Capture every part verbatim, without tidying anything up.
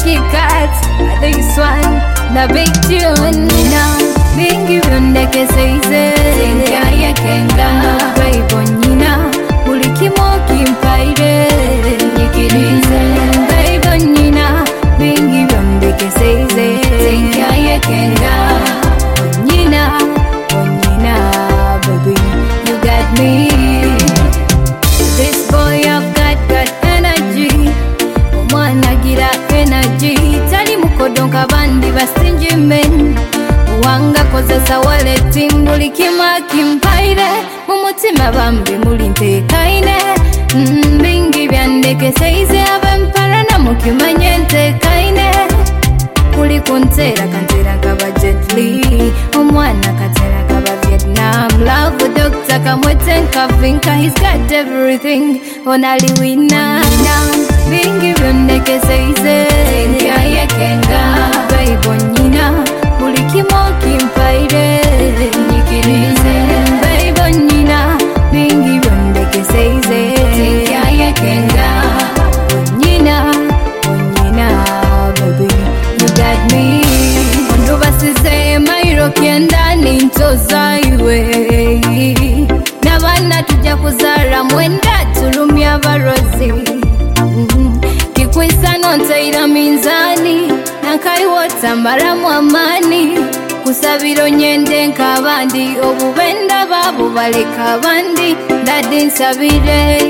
Jackie Cat, this one, the big tune. Now, bingi vyondeke seize Zinkaya kenga Baibonina, Mulikimo kimpaire Nikirize Baibonina, bingi vyondeke seize Zinkaya kenga Onina, Onina, baby, you got me. This boy I've got, got energy. Mwana gira energy. Tali mukodonka bandi bastingy men. Wanga kozesa waleti mbuli kima kimpaire. Mumutima bambi muli ntekaine. Mbingi byandeke seize abempara na mukimanye ntekaine. Kuli kuntera kantera kaba Jet Li. Omwana katera kaba Vietnam. Love with Doctor Kamwete Kavinka. He's got everything. Onali wina now. Bingi vyondeke seize Zinkaya kenga Baibonina, Mulikimo kimpaire Nikirize Baibonina, bingi vyondeke seize Zinkaya kenga Onina, Onina, baby, you got me. Mundu basize mairo kienda nintoza iwe Nabana tuja kuzara mwenda turumia barozi Kikwisa nonteira minzani Nankai wota mbaramu amani Kusabiro nyende nkabandi Obubenda babu baleka bandi Dadi nsabire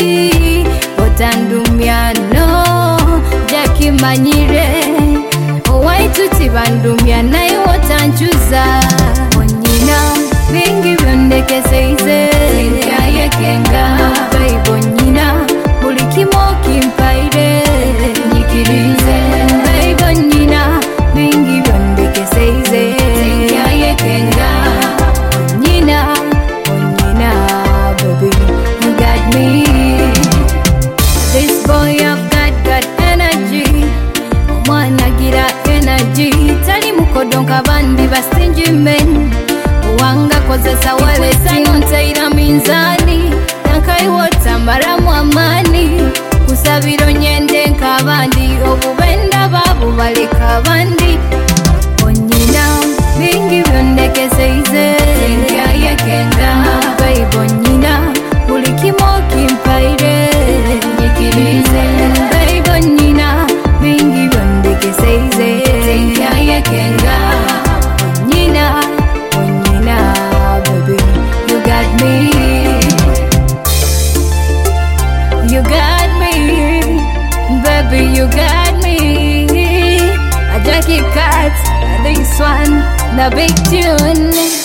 Otandumya no Jackie manyire Owaituti bandumya Nai wotanchuza Onyina bingi vyondeke seize Zinkaya kenga Baibonina, Mulikimo kimpaire Nikirize Baibonina, bingi vyondeke seize Zinkaya kenga Onina, Onina, baby, you got me. This boy I've got, got energy. Mwana gira energy. Tali mukodonka bandi bastingy men. Wanga kozesa waleti nonteira minzani Nankai wota mbaramu amani Kusabiro nyende nkabandi Obubenda babu baleka bandi Onyina bingi vyondeke seize Zinkaya kenga Baibonina, Mulikimo kimpaire Nikirize Baibonina, bingi vyondeke seize Zinkaya kenga Onyina, Onina, baby, you got me. You got me, baby, you got me. A Jackie Cat, this one, the big tune.